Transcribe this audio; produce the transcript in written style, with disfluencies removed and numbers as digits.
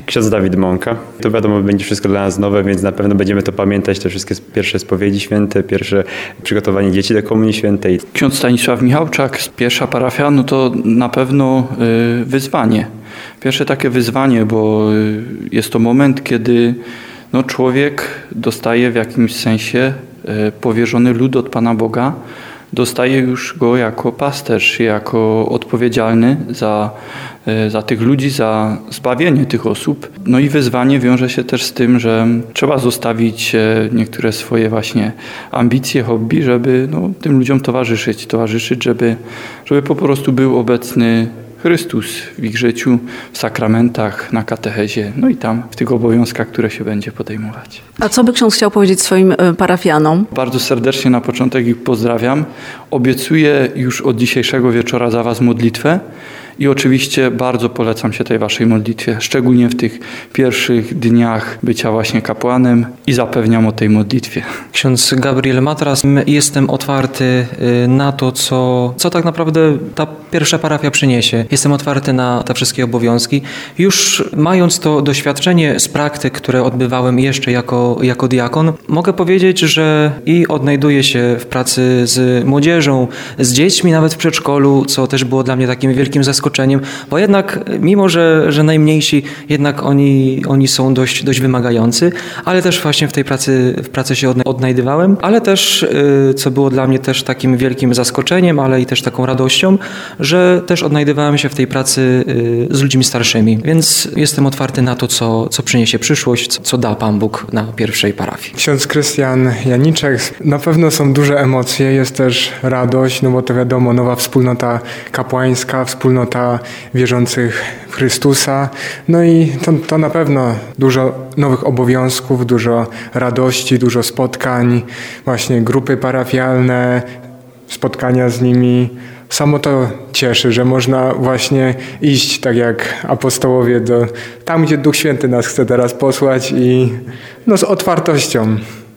Ksiądz Dawid Mąka. To wiadomo, będzie wszystko dla nas nowe, więc na pewno będziemy to pamiętać, te wszystkie pierwsze spowiedzi święte, pierwsze przygotowanie dzieci do Komunii Świętej. Ksiądz Stanisław Michałczak, pierwsza parafia, no to na pewno wyzwanie. Pierwsze takie wyzwanie, bo jest to moment, kiedy człowiek dostaje w jakimś sensie powierzony lud od Pana Boga, dostaje już go jako pasterz, jako odpowiedzialny za tych ludzi, za zbawienie tych osób. No i wyzwanie wiąże się też z tym, że trzeba zostawić niektóre swoje właśnie ambicje, hobby, żeby tym ludziom towarzyszyć, żeby po prostu był obecny Chrystus w ich życiu, w sakramentach, na katechezie, no i tam w tych obowiązkach, które się będzie podejmować. A co by ksiądz chciał powiedzieć swoim parafianom? Bardzo serdecznie na początek ich pozdrawiam. Obiecuję już od dzisiejszego wieczora za Was modlitwę i oczywiście bardzo polecam się tej Waszej modlitwie, szczególnie w tych pierwszych dniach bycia właśnie kapłanem i zapewniam o tej modlitwie. Ksiądz Gabriel Matras, jestem otwarty na to, co tak naprawdę ta pierwsza parafia przyniesie. Jestem otwarty na te wszystkie obowiązki. Już mając to doświadczenie z praktyk, które odbywałem jeszcze jako diakon, mogę powiedzieć, że i odnajduję się w pracy z młodzieżą, z dziećmi nawet w przedszkolu, co też było dla mnie takim wielkim zaskoczeniem, bo jednak mimo, że najmniejsi, jednak oni są dość wymagający, ale też właśnie w tej pracy się odnajdywałem, ale też, co było dla mnie też takim wielkim zaskoczeniem, ale i też taką radością, że też odnajdywałem się w tej pracy z ludźmi starszymi, więc jestem otwarty na to, co przyniesie przyszłość, co da Pan Bóg na pierwszej parafii. Ksiądz Krystian Janiczek, na pewno są duże emocje, jest też radość, bo to wiadomo, nowa wspólnota kapłańska, wspólnota wierzących w Chrystusa, no i to na pewno dużo nowych obowiązków, dużo radości, dużo spotkań, właśnie grupy parafialne, spotkania z nimi. Samo to cieszy, że można właśnie iść tak jak apostołowie tam, gdzie Duch Święty nas chce teraz posłać i z otwartością.